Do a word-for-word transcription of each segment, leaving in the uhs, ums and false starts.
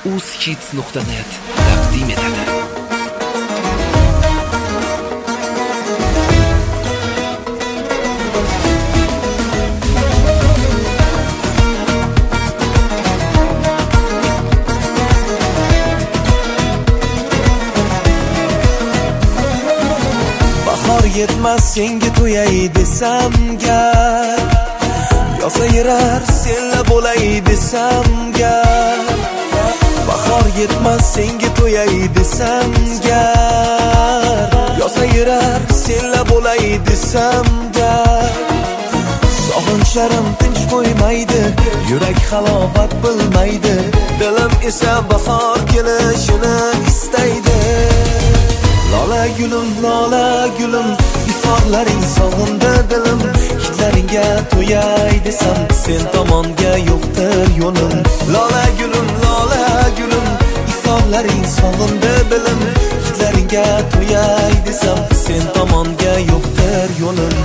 uzhits nuqta net taqdim etadi. Bahor yetmas senga to'yay desam gar, yosayirar senla bo'lay desam gar. Bahor yetmas senga to'yay desam gar, yosayirar senla bo'lay desam gar. Sog'inchlarim tinch qo'ymaydi, yurak halovat bilmaydi, dilim esa bahor kelishini istaydi. Lola gulum, lola gulum, iforlaring sog'indi dilim. Hidlaringga to'yay desam, sen tomonga yo'qdir yo'lim. Lola gulum, lola gulum, iforlaring sog'indi dilim. Hidlaringga to'yay desam, sen tomonga yo'qdir yo'lim.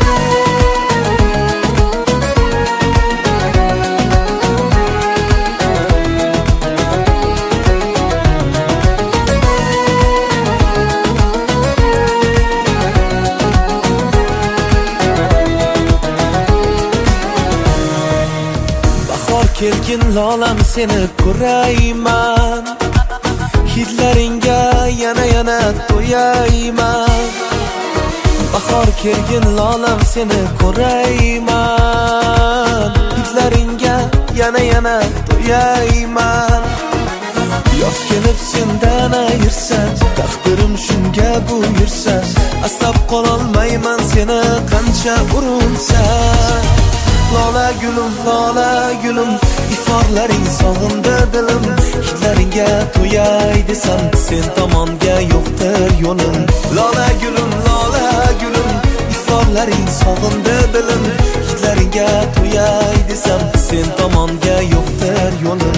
Kelgin lolam seni ko'rayman, hidlaringga yana yana to'yayman. Bahor kelgin lolam seni ko'rayman, hidlaringga yana yana to'yayman. Yoz kelib sendan ayirsan, taqdirim shunga buyursa, asrab qololmayman seni qancha urinsan. Lola gulum, lola gulum, iforlaring sog'indi dilim. Hidlaringga to'yay desam, sen tomonga yo'qdir yo'lim. Lola gulum, lola gulum, iforlaring sog'indi dilim. Hidlaringga to'yay desam, sen tomonga yo'qdir yo'lim.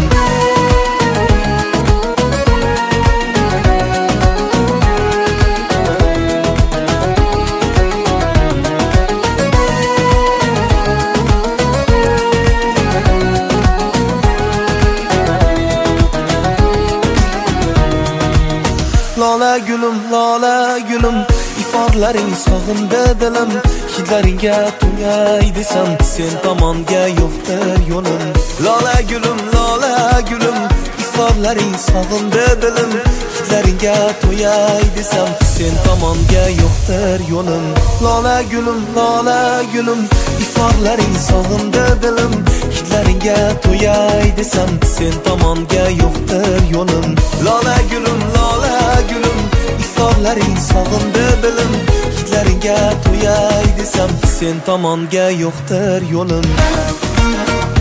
Lola gulum, lola gulum, iforlaring sog'indi dilim. Hidlaringga to'yay desam, sen tomonga yo'qdir yo'lim. Lola gulum, lola gulum, iforlaring sog'indi dilim. Hidlaringga to'yay desam, sen tomonga yo'qdir yo'lim. Lola gulum, lola gulum, iforlaring sog'indi dilim. Hidlaringga to'yay desam, sen tomonga yo'qdir yo'lim. Lola gulum, lola gulum, iforlaring sog'indi dilim. Hidlaringga to'yay desam, sen tomonga yo'qdir yo'lim.